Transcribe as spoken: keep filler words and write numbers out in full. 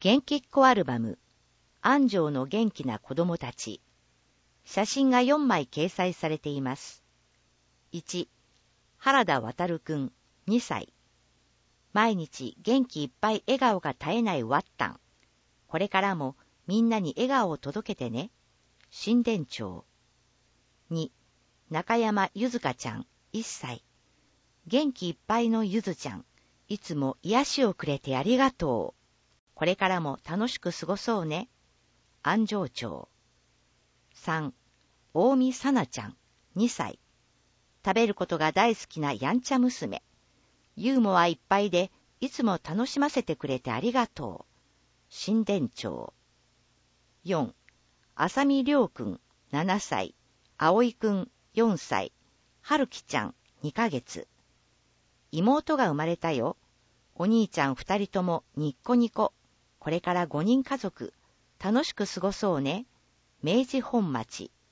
元気っ子アルバム、安城の元気な子供たち。写真がよんまい掲載されています。いち、原田航くん、にさい。毎日元気いっぱい笑顔が絶えないワッタン。これからもみんなに笑顔を届けてね。新田町。に、中山ゆずかちゃん、いっさい。元気いっぱいのゆずちゃん。いつも癒しをくれてありがとう。これからも楽しく過ごそうね。安城町。さん、大見さなちゃん、にさい。食べることが大好きなやんちゃ娘。ユーモアいっぱいでいつも楽しませてくれてありがとう。新田町。よん、浅見亮くん、ななさい。葵くん、よんさい。春樹ちゃん、にかげつ。妹が生まれたよ。お兄ちゃんふたりともニッコニコ。これからごにん家族。楽しく過ごそうね。明治本町。